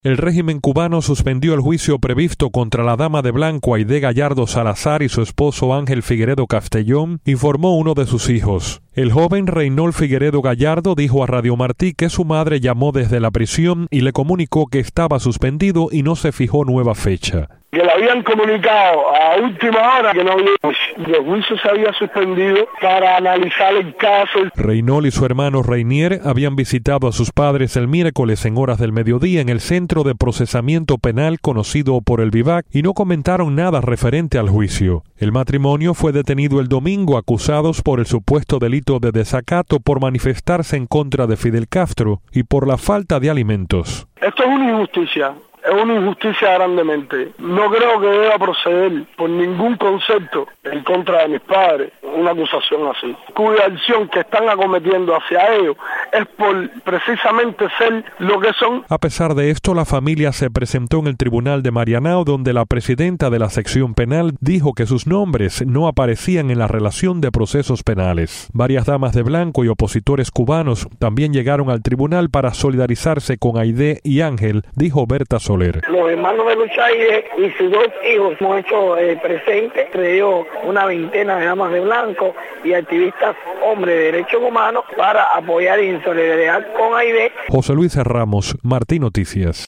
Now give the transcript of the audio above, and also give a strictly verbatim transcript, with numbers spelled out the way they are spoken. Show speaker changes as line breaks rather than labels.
El régimen cubano suspendió el juicio previsto contra la dama de blanco Aide Gallardo Salazar y su esposo Ángel Figueredo Castellón, informó uno de sus hijos. El joven Reynol Figueredo Gallardo dijo a Radio Martí que su madre llamó desde la prisión y le comunicó que estaba suspendido y no se fijó nueva fecha.
Que le habían comunicado a última hora que no había el juicio se había suspendido para analizar el caso.
Reynol y su hermano Reinier habían visitado a sus padres el miércoles en horas del mediodía en el Centro de Procesamiento Penal conocido por el Vivac y no comentaron nada referente al juicio. El matrimonio fue detenido el domingo acusados por el supuesto delito de desacato por manifestarse en contra de Fidel Castro y por la falta de alimentos.
Esto es una injusticia. Es una injusticia grandemente. No creo que deba proceder por ningún concepto en contra de mis padres una acusación así. Cuya acción que están acometiendo hacia ellos es por precisamente ser lo que son.
A pesar de esto, la familia se presentó en el tribunal de Marianao, donde la presidenta de la sección penal dijo que sus nombres no aparecían en la relación de procesos penales. Varias damas de blanco y opositores cubanos también llegaron al tribunal para solidarizarse con Aide y Ángel, dijo Berta Soler.
Los hermanos de Luchaide y sus dos hijos hemos hecho eh, presente, entre ellos una veintena de damas de blanco y activistas hombres de derechos humanos para apoyar y en solidaridad con Aide.
José Luis Ramos, Martí Noticias.